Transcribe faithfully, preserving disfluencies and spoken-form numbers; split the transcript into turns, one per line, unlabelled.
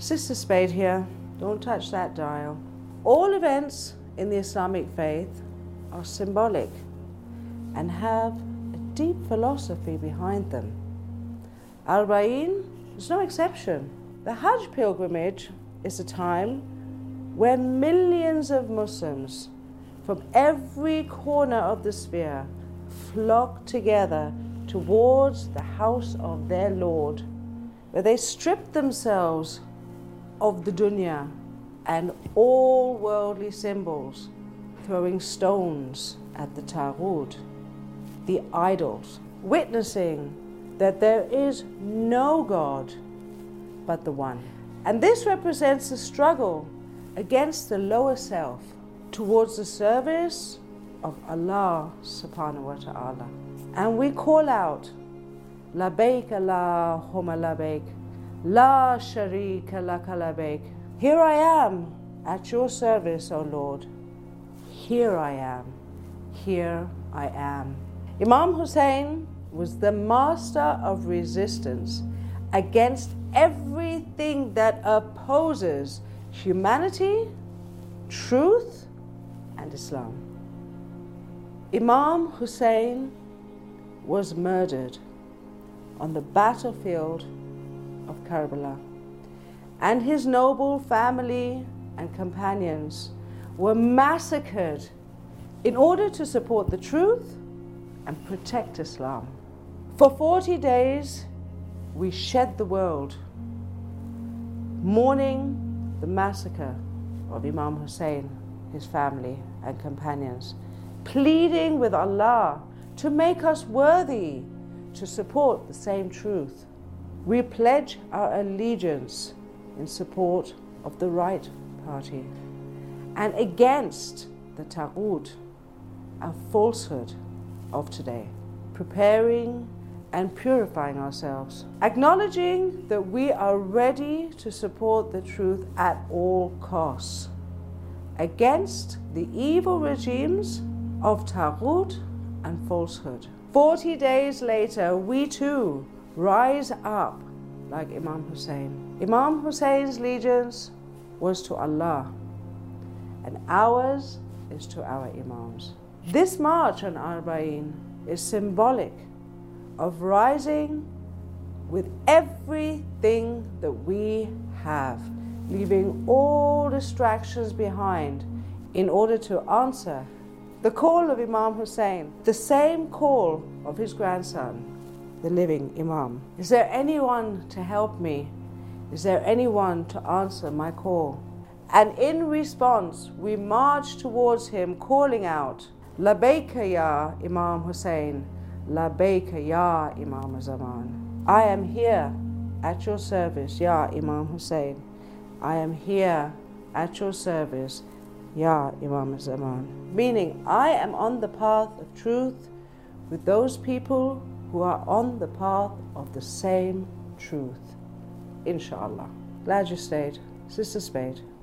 Sister Spade here. Don't touch that dial. All events in the Islamic faith are symbolic and have a deep philosophy behind them. Arba'een is no exception. The Hajj pilgrimage is a time when millions of Muslims from every corner of the sphere flock together towards the house of their Lord, where they strip themselves of the dunya and all worldly symbols, throwing stones at the Taghut, the idols, witnessing that there is no God but the one. And this represents a struggle against the lower self towards the service of Allah subhanahu wa ta'ala. And we call out, Labaik Allahumma labaik, La sharika laka labaik. Here I am at your service, O Lord. Here I am. Here I am. Imam Hussein was the master of resistance against everything that opposes humanity, truth, and Islam. Imam Hussein was murdered on the battlefield of Karbala, and his noble family and companions were massacred in order to support the truth and protect Islam. For forty days, we shed the world, mourning the massacre of Imam Hussein, his family and companions, pleading with Allah to make us worthy to support the same truth. We pledge our allegiance in support of the right party and against the Taghut and falsehood of today, preparing and purifying ourselves, acknowledging that we are ready to support the truth at all costs, against the evil regimes of Taghut and falsehood. Forty days later, we too rise up like Imam Hussein. Imam Hussein's allegiance was to Allah, and ours is to our Imams. This march on Arba'een is symbolic of rising with everything that we have, leaving all distractions behind in order to answer the call of Imam Hussein, the same call of his grandson, the living Imam. Is there anyone to help me? Is there anyone to answer my call? And in response, we march towards him, calling out, Labaika ya Imam Hussein, Labaika ya Imam Zaman. I am here at your service, Ya Imam Hussein. I am here at your service, Ya Imam Zaman. Meaning, I am on the path of truth with those people who are on the path of the same truth. Inshallah. Glad you stayed. Sister Spade.